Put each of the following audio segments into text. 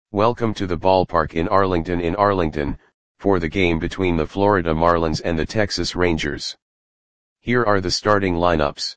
Welcome to the ballpark in Arlington, for the game between the Florida Marlins and the Texas Rangers. Here are the starting lineups.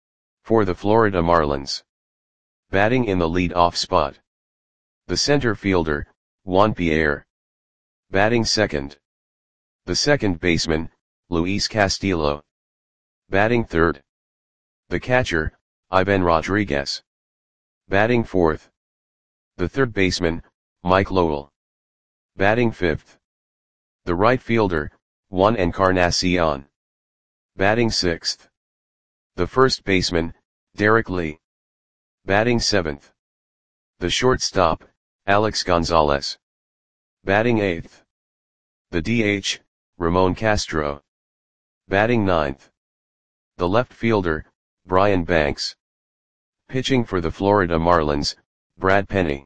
For the Florida Marlins. Batting in the lead-off spot. The center fielder, Juan Pierre. Batting second. The second baseman, Luis Castillo. Batting third. The catcher, Ivan Rodriguez. Batting fourth. The third baseman, Mike Lowell. Batting fifth. The right fielder, Juan Encarnacion. Batting sixth. The first baseman, Derek Lee. Batting seventh. The shortstop, Alex Gonzalez. Batting eighth. The DH, Ramon Castro. Batting ninth. The left fielder, Brian Banks. Pitching for the Florida Marlins, Brad Penny.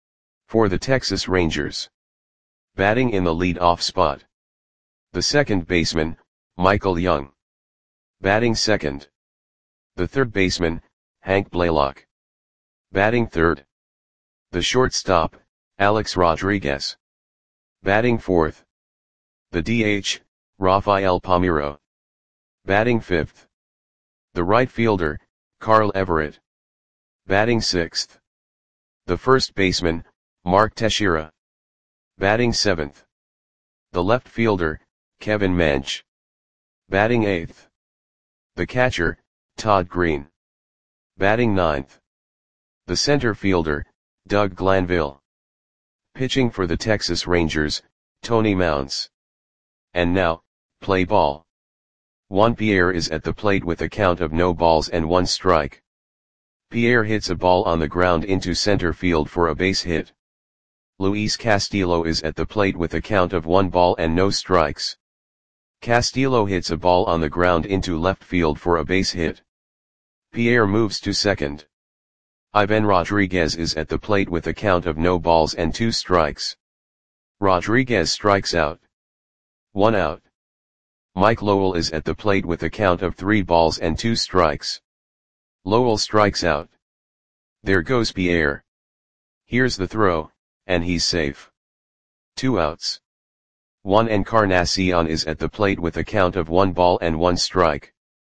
For the Texas Rangers. Batting in the lead-off spot. The second baseman, Michael Young. Batting second. The third baseman, Hank Blaylock. Batting third. The shortstop, Alex Rodriguez. Batting fourth. The DH, Rafael Palmeiro. Batting fifth. The right fielder, Carl Everett. Batting sixth. The first baseman, Mark Teixeira. Batting seventh. The left fielder, Kevin Mench. Batting eighth. The catcher, Todd Green. Batting ninth. The center fielder, Doug Glanville. Pitching for the Texas Rangers, Tony Mounts. And now, play ball. Juan Pierre is at the plate with a count of no balls and one strike. Pierre hits a ball on the ground into center field for a base hit. Luis Castillo is at the plate with a count of 1 ball and no strikes. Castillo hits a ball on the ground into left field for a base hit. Pierre moves to second. Ivan Rodriguez is at the plate with a count of no balls and 2 strikes. Rodriguez strikes out. 1 out. Mike Lowell is at the plate with a count of 3 balls and 2 strikes. Lowell strikes out. There goes Pierre. Here's the throw, and he's safe. 2 outs. Juan Encarnacion is at the plate with a count of 1 ball and 1 strike.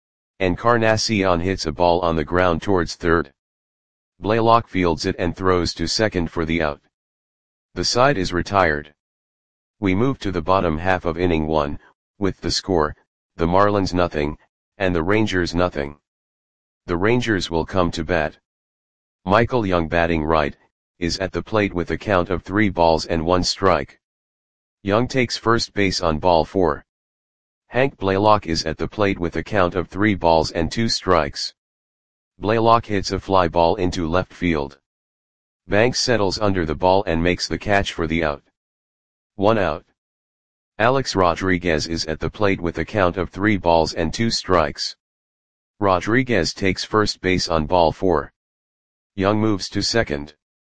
Encarnacion hits a ball on the ground towards third. Blaylock fields it and throws to second for the out. The side is retired. We move to the bottom half of inning 1, with the score, the Marlins nothing, and the Rangers nothing. The Rangers will come to bat. Michael Young batting right, is at the plate with a count of 3 balls and 1 strike. Young takes first base on ball 4. Hank Blaylock is at the plate with a count of 3 balls and 2 strikes. Blaylock hits a fly ball into left field. Banks settles under the ball and makes the catch for the out. 1 out. Alex Rodriguez is at the plate with a count of 3 balls and 2 strikes. Rodriguez takes first base on ball 4. Young moves to second.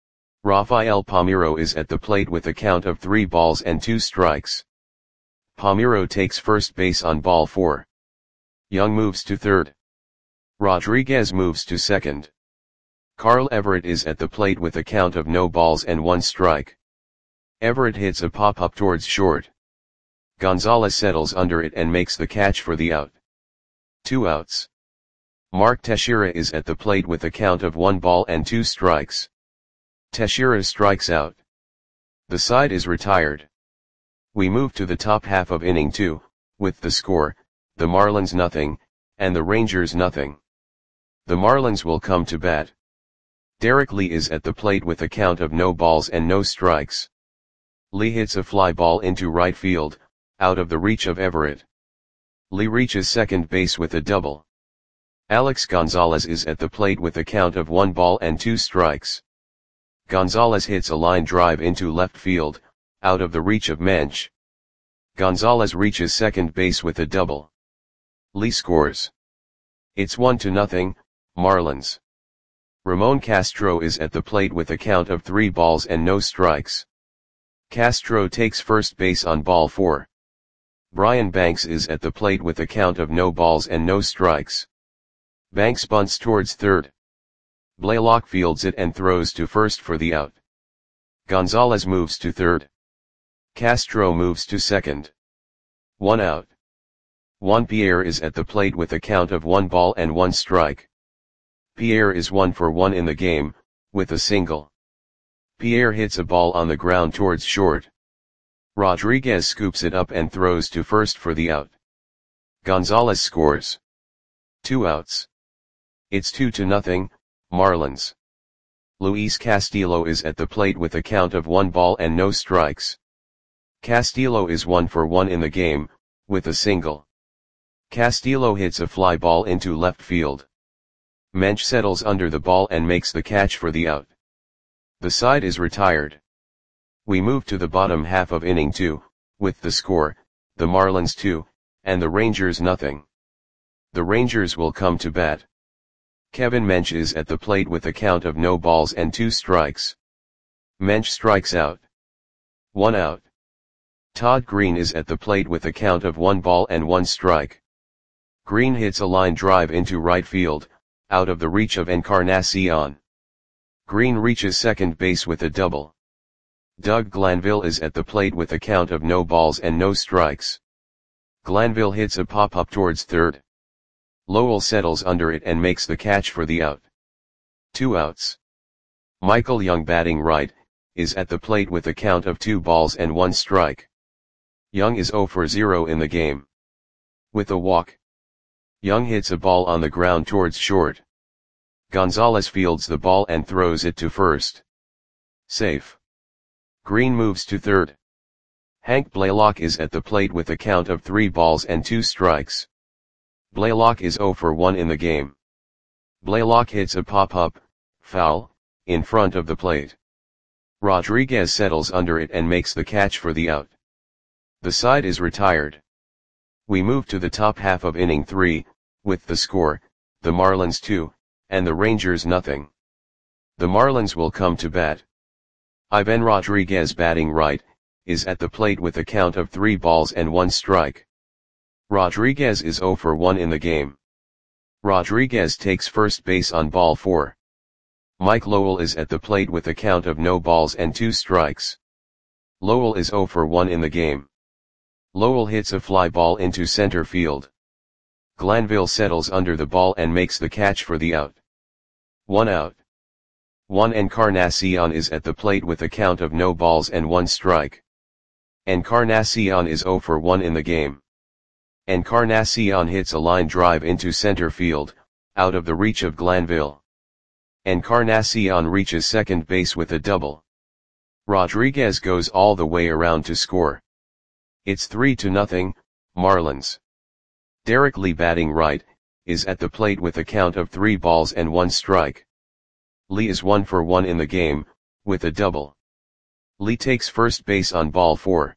Rafael Palmeiro is at the plate with a count of 3 balls and 2 strikes. Palmeiro takes first base on ball 4. Young moves to third. Rodriguez moves to second. Carl Everett is at the plate with a count of no balls and 1 strike. Everett hits a pop-up towards short. Gonzalez settles under it and makes the catch for the out. 2 outs. Mark Teixeira is at the plate with a count of 1 ball and 2 strikes. Teixeira strikes out. The side is retired. We move to the top half of inning 2, with the score, the Marlins nothing, and the Rangers nothing. The Marlins will come to bat. Derek Lee is at the plate with a count of no balls and no strikes. Lee hits a fly ball into right field, out of the reach of Everett. Lee reaches second base with a double. Alex Gonzalez is at the plate with a count of 1 ball and 2 strikes. Gonzalez hits a line drive into left field, out of the reach of Mench. Gonzalez reaches second base with a double. Lee scores. It's 1-0, Marlins. Ramon Castro is at the plate with a count of 3 balls and no strikes. Castro takes first base on ball 4. Brian Banks is at the plate with a count of no balls and no strikes. Banks bunts towards third. Blaylock fields it and throws to first for the out. Gonzalez moves to third. Castro moves to second. 1 out. Juan Pierre is at the plate with a count of 1 ball and 1 strike. Pierre is 1 for 1 in the game, with a single. Pierre hits a ball on the ground towards short. Rodriguez scoops it up and throws to first for the out. Gonzalez scores. 2 outs. It's 2-0, Marlins. Luis Castillo is at the plate with a count of 1 ball and no strikes. Castillo is 1 for 1 in the game, with a single. Castillo hits a fly ball into left field. Mensch settles under the ball and makes the catch for the out. The side is retired. We move to the bottom half of inning 2, with the score, the Marlins 2, and the Rangers nothing. The Rangers will come to bat. Kevin Mensch is at the plate with a count of no balls and 2 strikes. Mensch strikes out. 1 out. Todd Green is at the plate with a count of 1 ball and 1 strike. Green hits a line drive into right field, out of the reach of Encarnacion. Green reaches second base with a double. Doug Glanville is at the plate with a count of no balls and no strikes. Glanville hits a pop-up towards third. Lowell settles under it and makes the catch for the out. 2 outs. Michael Young, batting right, is at the plate with a count of 2 balls and 1 strike. Young is 0 for 0 in the game. With a walk. Young hits a ball on the ground towards short. Gonzalez fields the ball and throws it to first. Safe. Green moves to third. Hank Blaylock is at the plate with a count of 3 balls and 2 strikes. Blaylock is 0 for 1 in the game. Blaylock hits a pop-up, foul, in front of the plate. Rodriguez settles under it and makes the catch for the out. The side is retired. We move to the top half of inning 3, with the score, the Marlins 2, and the Rangers nothing. The Marlins will come to bat. Ivan Rodriguez, batting right, is at the plate with a count of 3 balls and 1 strike. Rodriguez is 0 for 1 in the game. Rodriguez takes first base on ball 4. Mike Lowell is at the plate with a count of no balls and 2 strikes. Lowell is 0 for 1 in the game. Lowell hits a fly ball into center field. Glanville settles under the ball and makes the catch for the out. 1 out. Juan Encarnacion is at the plate with a count of no balls and 1 strike. Encarnacion is 0 for 1 in the game. Encarnacion hits a line drive into center field, out of the reach of Glanville. Encarnacion reaches second base with a double. Rodriguez goes all the way around to score. It's 3-0, Marlins. Derek Lee, batting right, is at the plate with a count of 3 balls and 1 strike. Lee is 1 for 1 in the game, with a double. Lee takes first base on ball 4.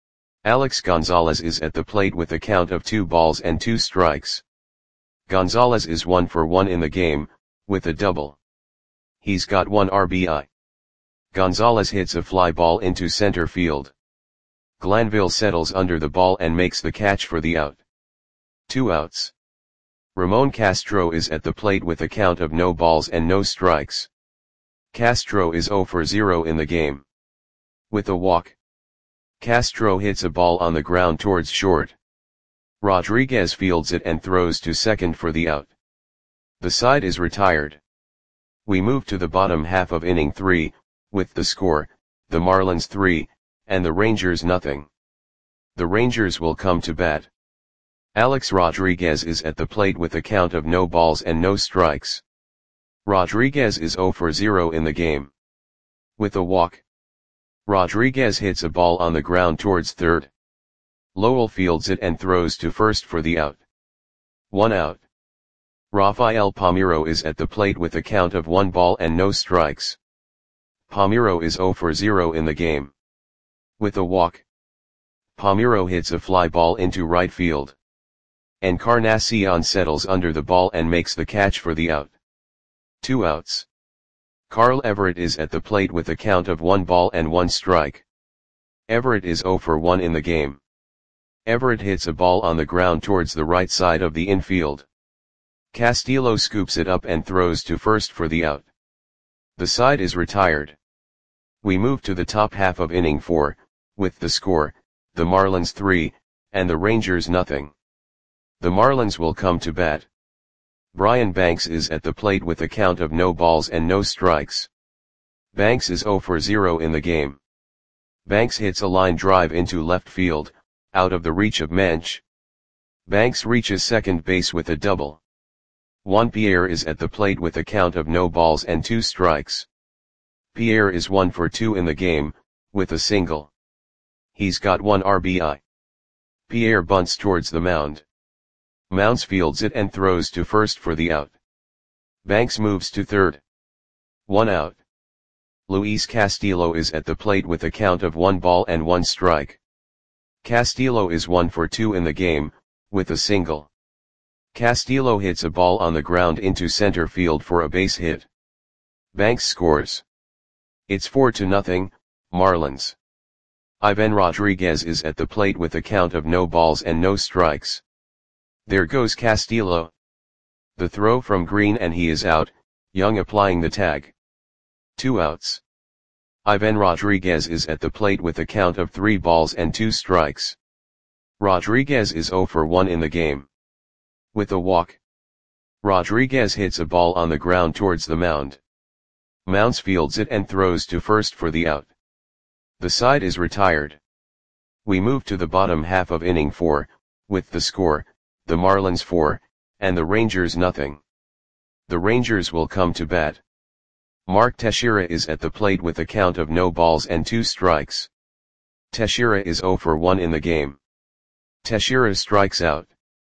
Alex Gonzalez is at the plate with a count of 2 balls and 2 strikes. Gonzalez is 1 for 1 in the game, with a double. He's got 1 RBI. Gonzalez hits a fly ball into center field. Glanville settles under the ball and makes the catch for the out. 2 outs. Ramon Castro is at the plate with a count of no balls and no strikes. Castro is 0 for 0 in the game. With a walk. Castro hits a ball on the ground towards short. Rodriguez fields it and throws to second for the out. The side is retired. We move to the bottom half of inning 3, with the score, the Marlins 3, and the Rangers nothing. The Rangers will come to bat. Alex Rodriguez is at the plate with a count of no balls and no strikes. Rodriguez is 0 for 0 in the game. With a walk. Rodriguez hits a ball on the ground towards third. Lowell fields it and throws to first for the out. 1 out. Rafael Palmeiro is at the plate with a count of 1 ball and no strikes. Palmeiro is 0 for 0 in the game. With a walk. Palmeiro hits a fly ball into right field. Encarnacion settles under the ball and makes the catch for the out. 2 outs. Carl Everett is at the plate with a count of 1 ball and 1 strike. Everett is 0 for 1 in the game. Everett hits a ball on the ground towards the right side of the infield. Castillo scoops it up and throws to first for the out. The side is retired. We move to the top half of inning 4, with the score, the Marlins 3, and the Rangers nothing. The Marlins will come to bat. Brian Banks is at the plate with a count of no balls and no strikes. Banks is 0 for 0 in the game. Banks hits a line drive into left field, out of the reach of Mensch. Banks reaches second base with a double. Juan Pierre is at the plate with a count of no balls and 2 strikes. Pierre is 1 for 2 in the game, with a single. He's got 1 RBI. Pierre bunts towards the mound. Mounds fields it and throws to first for the out. Banks moves to third. 1 out. Luis Castillo is at the plate with a count of 1 ball and 1 strike. Castillo is 1 for 2 in the game, with a single. Castillo hits a ball on the ground into center field for a base hit. Banks scores. It's 4-0, Marlins. Ivan Rodriguez is at the plate with a count of no balls and no strikes. There goes Castillo. The throw from Green and he is out, Young applying the tag. 2 outs. Ivan Rodriguez is at the plate with a count of 3 balls and 2 strikes. Rodriguez is 0 for 1 in the game. With a walk. Rodriguez hits a ball on the ground towards the mound. Mounds fields it and throws to first for the out. The side is retired. We move to the bottom half of inning 4, with the score, the Marlins 4, and the Rangers nothing. The Rangers will come to bat. Mark Teixeira is at the plate with a count of no balls and 2 strikes. Teixeira is 0 for 1 in the game. Teixeira strikes out.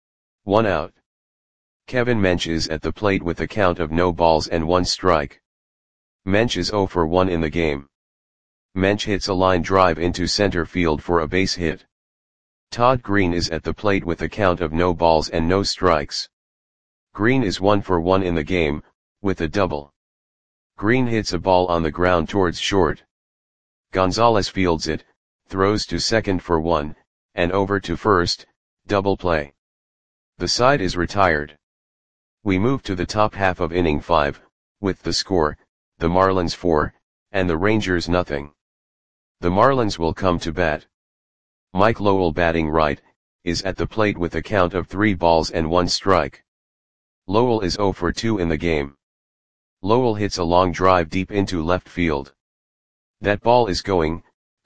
1 out. Kevin Mensch is at the plate with a count of no balls and 1 strike. Mensch is 0 for 1 in the game. Mensch hits a line drive into center field for a base hit. Todd Green is at the plate with a count of no balls and no strikes. Green is 1 for 1 in the game, with a double. Green hits a ball on the ground towards short. Gonzalez fields it, throws to second for 1, and over to first, double play. The side is retired. We move to the top half of inning 5, with the score, the Marlins 4, and the Rangers nothing. The Marlins will come to bat. Mike Lowell batting right, is at the plate with a count of 3 balls and 1 strike. Lowell is 0 for 2 in the game. Lowell hits a long drive deep into left field. That ball is gone.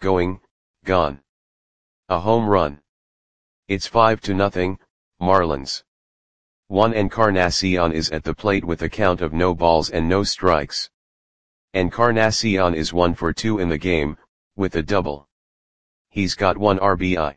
A home run. It's 5-0, Marlins. Juan Encarnacion is at the plate with a count of no balls and no strikes. Encarnacion is 1 for 2 in the game, with a double. He's got 1 RBI.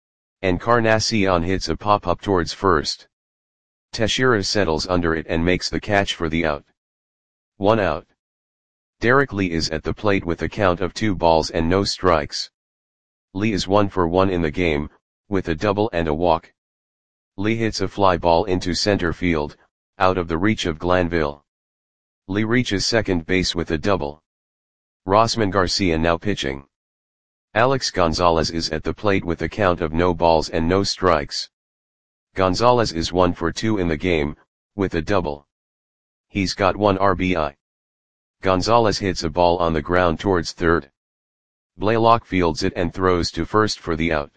Encarnacion hits a pop-up towards first. Teixeira settles under it and makes the catch for the out. 1 out. Derek Lee is at the plate with a count of 2 balls and no strikes. Lee is 1 for 1 in the game, with a double and a walk. Lee hits a fly ball into center field, out of the reach of Glanville. Lee reaches second base with a double. Rosman Garcia now pitching. Alex Gonzalez is at the plate with a count of no balls and no strikes. Gonzalez is 1 for 2 in the game, with a double. He's got 1 RBI. Gonzalez hits a ball on the ground towards third. Blaylock fields it and throws to first for the out.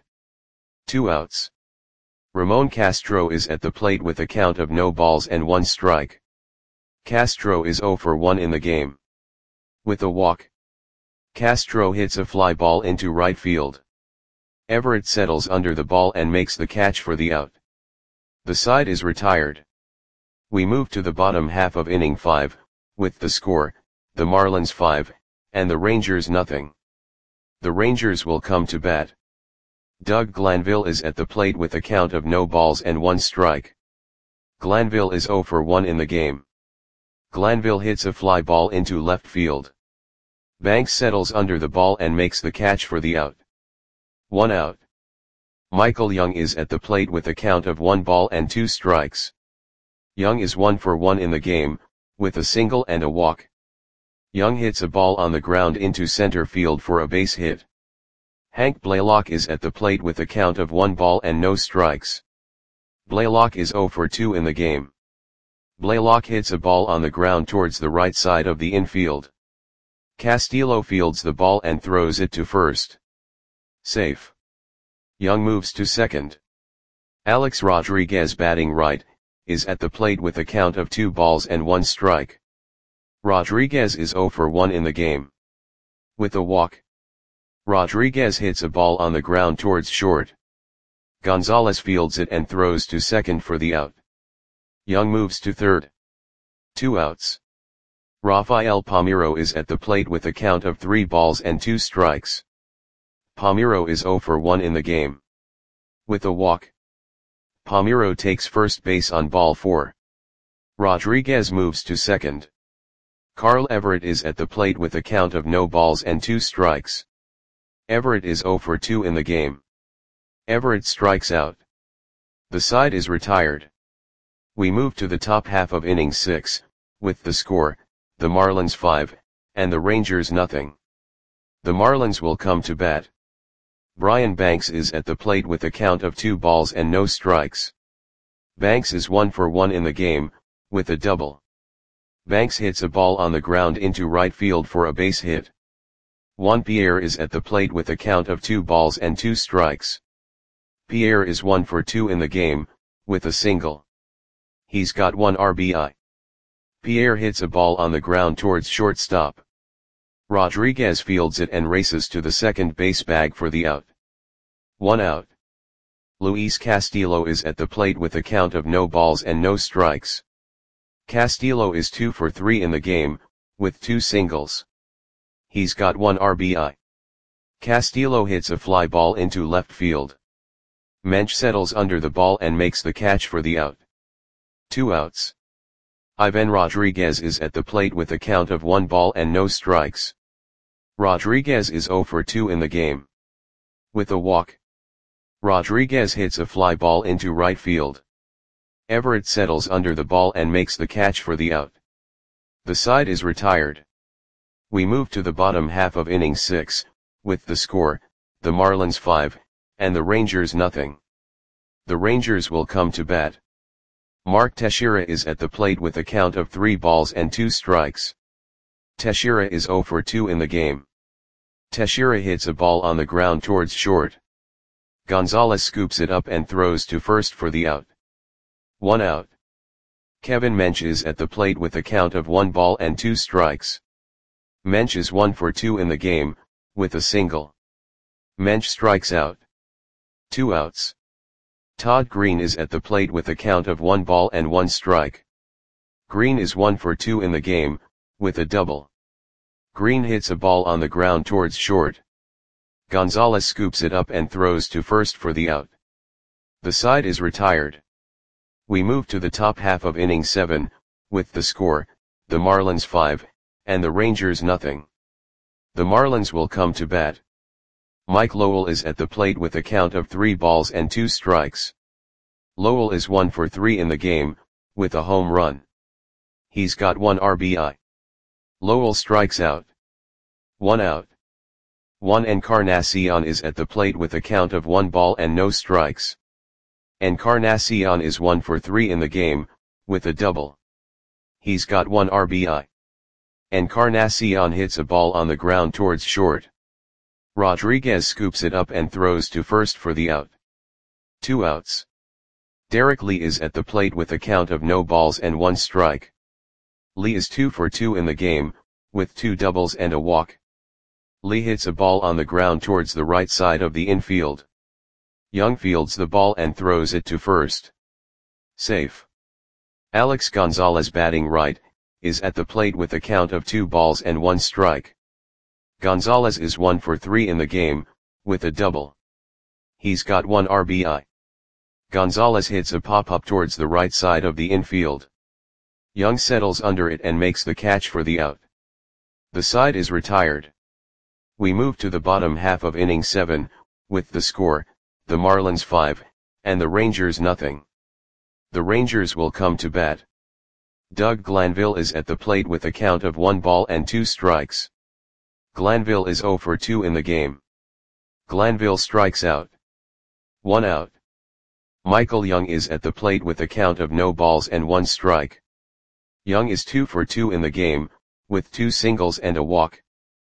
2 outs. Ramon Castro is at the plate with a count of no balls and 1 strike. Castro is 0 for 1 in the game. With a walk. Castro hits a fly ball into right field. Everett settles under the ball and makes the catch for the out. The side is retired. We move to the bottom half of inning 5, with the score, the Marlins 5, and the Rangers nothing. The Rangers will come to bat. Doug Glanville is at the plate with a count of no balls and 1 strike. Glanville is 0 for 1 in the game. Glanville hits a fly ball into left field. Banks settles under the ball and makes the catch for the out. 1 out. Michael Young is at the plate with a count of 1 ball and 2 strikes. Young is 1 for 1 in the game, with a single and a walk. Young hits a ball on the ground into center field for a base hit. Hank Blaylock is at the plate with a count of 1 ball and no strikes. Blaylock is 0 for 2 in the game. Blaylock hits a ball on the ground towards the right side of the infield. Castillo fields the ball and throws it to first. Safe. Young moves to second. Alex Rodriguez, batting right, is at the plate with a count of 2 balls and 1 strike. Rodriguez is 0 for 1 in the game. With a walk, Rodriguez hits a ball on the ground towards short. Gonzalez fields it and throws to second for the out. Young moves to third. 2 outs. Rafael Palmeiro is at the plate with a count of 3 balls and 2 strikes. Palmeiro is 0 for 1 in the game. With a walk, Palmeiro takes first base on ball 4. Rodriguez moves to second. Carl Everett is at the plate with a count of no balls and 2 strikes. Everett is 0 for 2 in the game. Everett strikes out. The side is retired. We move to the top half of inning 6, with the score, the Marlins 5, and the Rangers nothing. The Marlins will come to bat. Brian Banks is at the plate with a count of 2 balls and no strikes. Banks is 1 for 1 in the game, with a double. Banks hits a ball on the ground into right field for a base hit. Juan Pierre is at the plate with a count of 2 balls and 2 strikes. Pierre is 1 for 2 in the game, with a single. He's got 1 RBI. Pierre hits a ball on the ground towards shortstop. Rodriguez fields it and races to the second base bag for the out. 1 out. Luis Castillo is at the plate with a count of no balls and no strikes. Castillo is 2 for 3 in the game, with 2 singles. He's got 1 RBI. Castillo hits a fly ball into left field. Mensch settles under the ball and makes the catch for the out. 2 outs. Ivan Rodriguez is at the plate with a count of 1 ball and no strikes. Rodriguez is 0 for 2 in the game. With a walk, Rodriguez hits a fly ball into right field. Everett settles under the ball and makes the catch for the out. The side is retired. We move to the bottom half of inning 6, with the score, the Marlins 5, and the Rangers nothing. The Rangers will come to bat. Mark Teixeira is at the plate with a count of 3 balls and 2 strikes. Teixeira is 0 for 2 in the game. Teixeira hits a ball on the ground towards short. Gonzalez scoops it up and throws to first for the out. 1 out. Kevin Mensch is at the plate with a count of 1 ball and 2 strikes. Mensch is 1 for 2 in the game, with a single. Mensch strikes out. 2 outs. Todd Green is at the plate with a count of 1 ball and 1 strike. Green is 1 for 2 in the game, with a double. Green hits a ball on the ground towards short. Gonzalez scoops it up and throws to first for the out. The side is retired. We move to the top half of inning 7, with the score, the Marlins 5, and the Rangers nothing. The Marlins will come to bat. Mike Lowell is at the plate with a count of 3 balls and 2 strikes. Lowell is 1 for 3 in the game, with a home run. He's got 1 RBI. Lowell strikes out. 1 out. Juan Encarnacion is at the plate with a count of 1 ball and no strikes. Encarnacion is 1 for 3 in the game, with a double. He's got 1 RBI. Encarnacion hits a ball on the ground towards short. Rodriguez scoops it up and throws to first for the out. 2 outs. Derek Lee is at the plate with a count of no balls and 1 strike. Lee is 2 for 2 in the game, with 2 doubles and a walk. Lee hits a ball on the ground towards the right side of the infield. Young fields the ball and throws it to first. Safe. Alex Gonzalez, batting right, is at the plate with a count of 2 balls and 1 strike. Gonzalez is 1 for 3 in the game, with a double. He's got 1 RBI. Gonzalez hits a pop-up towards the right side of the infield. Young settles under it and makes the catch for the out. The side is retired. We move to the bottom half of inning 7, with the score, the Marlins 5, and the Rangers nothing. The Rangers will come to bat. Doug Glanville is at the plate with a count of 1 ball and 2 strikes. Glanville is 0 for 2 in the game. Glanville strikes out. 1 out. Michael Young is at the plate with a count of no balls and 1 strike. Young is 2 for 2 in the game, with 2 singles and a walk.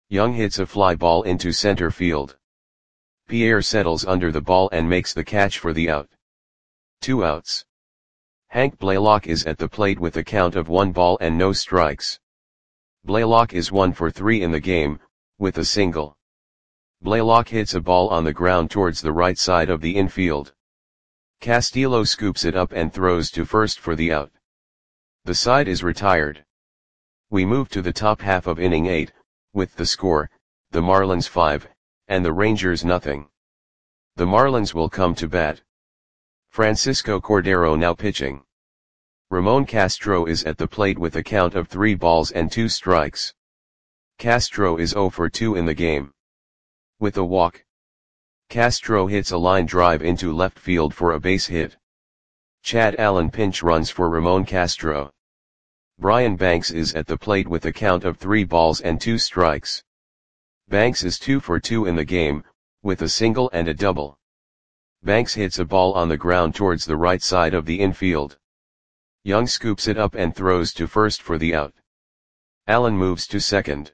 Young hits a fly ball into center field. Pierre settles under the ball and makes the catch for the out. 2 outs. Hank Blaylock is at the plate with a count of 1 ball and no strikes. Blaylock is 1 for 3 in the game, with a single. Blaylock hits a ball on the ground towards the right side of the infield. Castillo scoops it up and throws to first for the out. The side is retired. We move to the top half of inning 8, with the score, the Marlins 5, and the Rangers nothing. The Marlins will come to bat. Francisco Cordero now pitching. Ramon Castro is at the plate with a count of 3 balls and 2 strikes. Castro is 0 for 2 in the game. With a walk, Castro hits a line drive into left field for a base hit. Chad Allen pinch runs for Ramon Castro. Brian Banks is at the plate with a count of 3 balls and 2 strikes. Banks is 2 for 2 in the game, with a single and a double. Banks hits a ball on the ground towards the right side of the infield. Young scoops it up and throws to first for the out. Allen moves to second.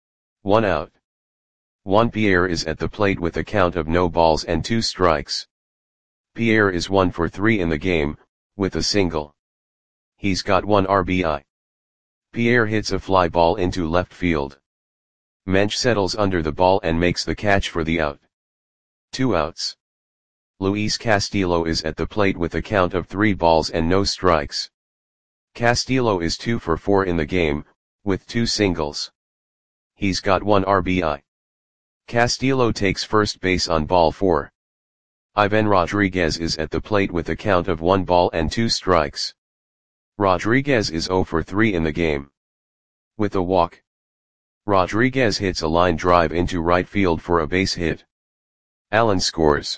1 out. Juan Pierre is at the plate with a count of no balls and 2 strikes. Pierre is 1 for 3 in the game, with a single. He's got 1 RBI. Pierre hits a fly ball into left field. Mensch settles under the ball and makes the catch for the out. 2 outs. Luis Castillo is at the plate with a count of 3 balls and no strikes. Castillo is 2 for 4 in the game, with 2 singles. He's got 1 RBI. Castillo takes first base on ball 4. Ivan Rodriguez is at the plate with a count of 1 ball and 2 strikes. Rodriguez is 0 for 3 in the game. With a walk, Rodriguez hits a line drive into right field for a base hit. Allen scores.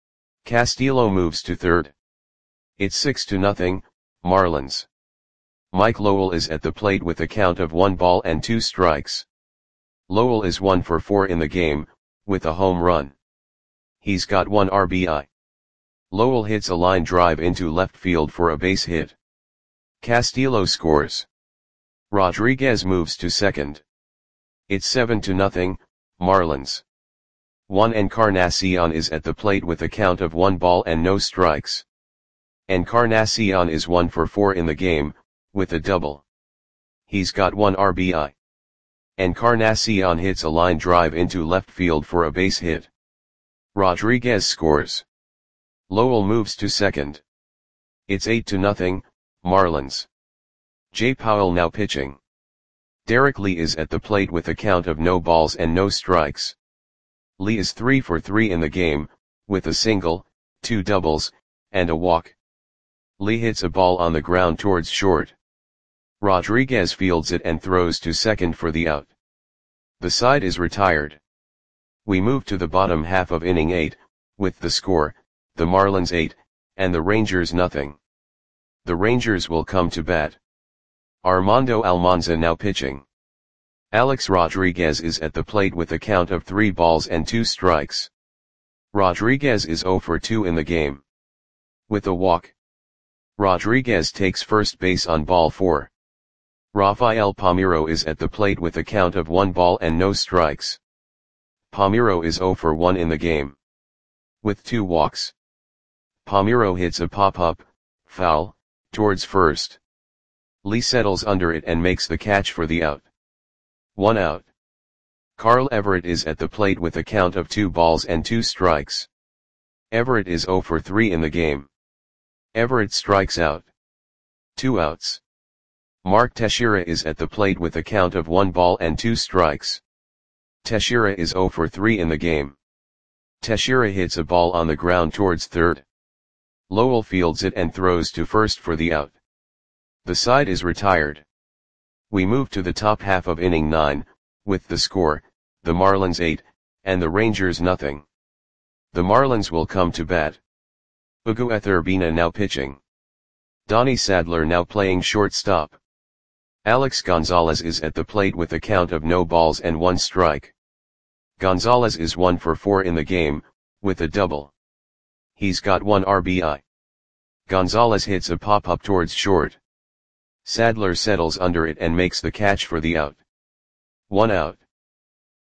Castillo moves to third. It's 6-0, Marlins. Mike Lowell is at the plate with a count of 1 ball and 2 strikes. Lowell is 1 for 4 in the game, with a home run. He's got 1 RBI. Lowell hits a line drive into left field for a base hit. Castillo scores. Rodriguez moves to second. It's 7-0, Marlins. Juan Encarnacion is at the plate with a count of 1 ball and no strikes. Encarnacion is 1 for 4 in the game, with a double. He's got 1 RBI. Encarnacion hits a line drive into left field for a base hit. Rodriguez scores. Lowell moves to second. It's 8-0, Marlins. Jay Powell now pitching. Derek Lee is at the plate with a count of no balls and no strikes. Lee is 3 for 3 in the game, with a single, 2 doubles, and a walk. Lee hits a ball on the ground towards short. Rodriguez fields it and throws to second for the out. The side is retired. We move to the bottom half of inning 8, with the score, the Marlins 8, and the Rangers nothing. The Rangers will come to bat. Armando Almanza now pitching. Alex Rodriguez is at the plate with a count of 3 balls and 2 strikes. Rodriguez is 0 for 2 in the game. With a walk, Rodriguez takes first base on ball 4. Rafael Palmeiro is at the plate with a count of 1 ball and no strikes. Palmeiro is 0 for 1 in the game. With 2 walks, Palmeiro hits a pop-up, foul, towards first. Lee settles under it and makes the catch for the out. 1 out. Carl Everett is at the plate with a count of 2 balls and 2 strikes. Everett is 0 for 3 in the game. Everett strikes out. 2 outs. Mark Teixeira is at the plate with a count of 1 ball and 2 strikes. Teixeira is 0 for 3 in the game. Teixeira hits a ball on the ground towards third. Lowell fields it and throws to first for the out. The side is retired. We move to the top half of inning 9, with the score, the Marlins 8, and the Rangers nothing. The Marlins will come to bat. Hugo Etherbina now pitching. Donnie Sadler now playing shortstop. Alex Gonzalez is at the plate with a count of no balls and 1 strike. Gonzalez is 1 for 4 in the game, with a double. He's got 1 RBI. Gonzalez hits a pop-up towards short. Sadler settles under it and makes the catch for the out. 1 out.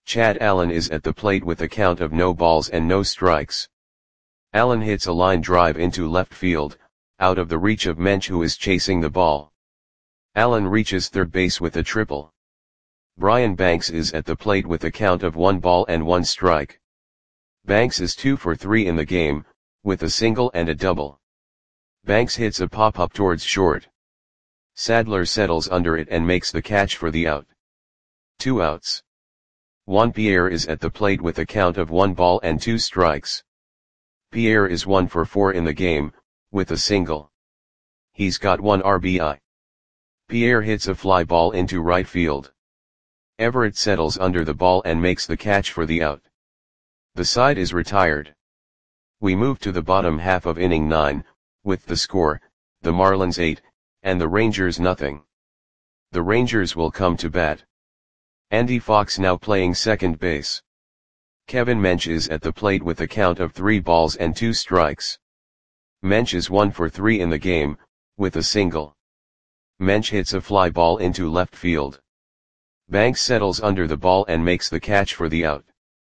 Chad Allen is at the plate with a count of no balls and no strikes. Allen hits a line drive into left field, out of the reach of Mensch, who is chasing the ball. Allen reaches third base with a triple. Brian Banks is at the plate with a count of 1 ball and 1 strike. Banks is 2 for 3 in the game, with a single and a double. Banks hits a pop-up towards short. Sadler settles under it and makes the catch for the out. 2 outs. Juan Pierre is at the plate with a count of 1 ball and 2 strikes. Pierre is 1 for 4 in the game, with a single. He's got 1 RBI. Pierre hits a fly ball into right field. Everett settles under the ball and makes the catch for the out. The side is retired. We move to the bottom half of inning 9, with the score, the Marlins 8, and the Rangers nothing. The Rangers will come to bat. Andy Fox now playing second base. Kevin Mensch is at the plate with a count of 3 balls and 2 strikes. Mensch is 1 for 3 in the game, with a single. Mensch hits a fly ball into left field. Banks settles under the ball and makes the catch for the out.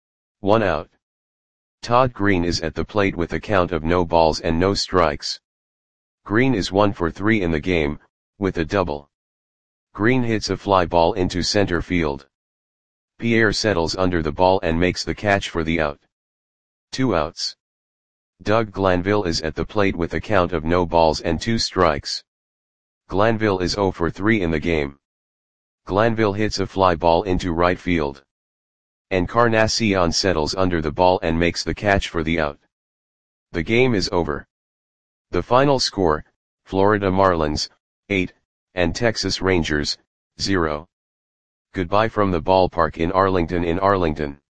1 out. Todd Green is at the plate with a count of no balls and no strikes. Green is 1 for 3 in the game, with a double. Green hits a fly ball into center field. Pierre settles under the ball and makes the catch for the out. 2 outs. Doug Glanville is at the plate with a count of no balls and 2 strikes. Glanville is 0 for 3 in the game. Glanville hits a fly ball into right field. Encarnacion settles under the ball and makes the catch for the out. The game is over. The final score, Florida Marlins, 8, and Texas Rangers, 0. Goodbye from the ballpark in Arlington.